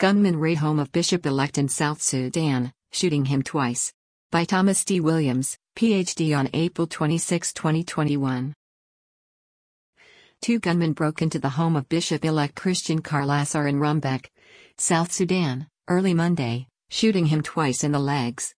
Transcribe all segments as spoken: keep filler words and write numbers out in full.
Gunman raid home of Bishop-elect in South Sudan, shooting him twice. By Thomas D. Williams, P H D on April twenty-sixth, twenty twenty-one. Two gunmen broke into the home of Bishop-elect Christian Carlassar in Rumbek, South Sudan, early Monday, shooting him twice in the legs.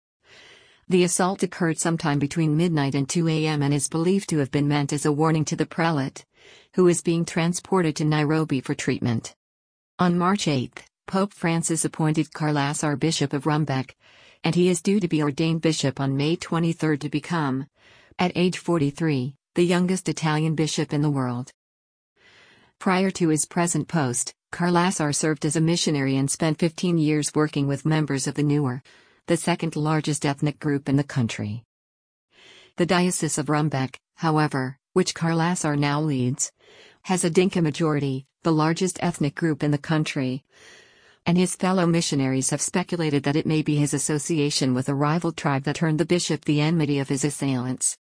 The assault occurred sometime between midnight and two a m and is believed to have been meant as a warning to the prelate, who is being transported to Nairobi for treatment. On March eighth, Pope Francis appointed Carlassar Bishop of Rumbek, and he is due to be ordained bishop on May twenty-third to become, at age forty-three, the youngest Italian bishop in the world. Prior to his present post, Carlassar served as a missionary and spent fifteen years working with members of the Nuer, the second largest ethnic group in the country. The Diocese of Rumbek, however, which Carlassar now leads, has a Dinka majority, the largest ethnic group in the country, and his fellow missionaries have speculated that it may be his association with a rival tribe that earned the bishop the enmity of his assailants.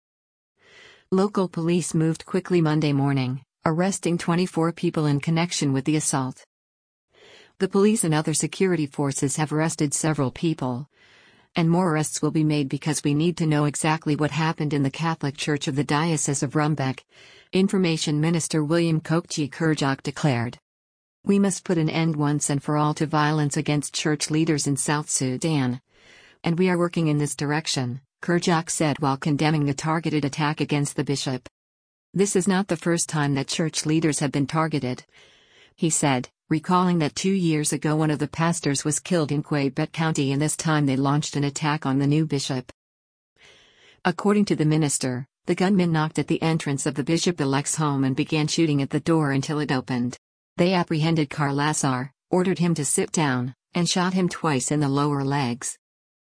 Local police moved quickly Monday morning, arresting twenty-four people in connection with the assault. The police and other security forces have arrested several people, and more arrests will be made because we need to know exactly what happened in the Catholic Church of the Diocese of Rumbek, Information Minister William Kokchi Kerjak declared. We must put an end once and for all to violence against church leaders in South Sudan, and we are working in this direction, Kerjak said while condemning the targeted attack against the bishop. This is not the first time that church leaders have been targeted, he said, recalling that two years ago one of the pastors was killed in Quebec County and this time they launched an attack on the new bishop. According to the minister, the gunmen knocked at the entrance of the bishop-elect's home and began shooting at the door until it opened. They apprehended Carlassar, ordered him to sit down, and shot him twice in the lower legs.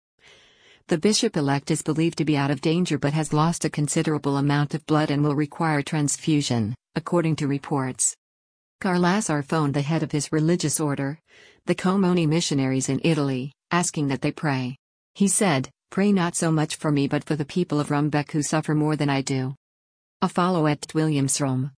The bishop-elect is believed to be out of danger but has lost a considerable amount of blood and will require transfusion, according to reports. Carlassar phoned the head of his religious order, the Comoni missionaries in Italy, asking that they pray. He said, "Pray not so much for me but for the people of Rumbek who suffer more than I do." A follow at Williamsrom,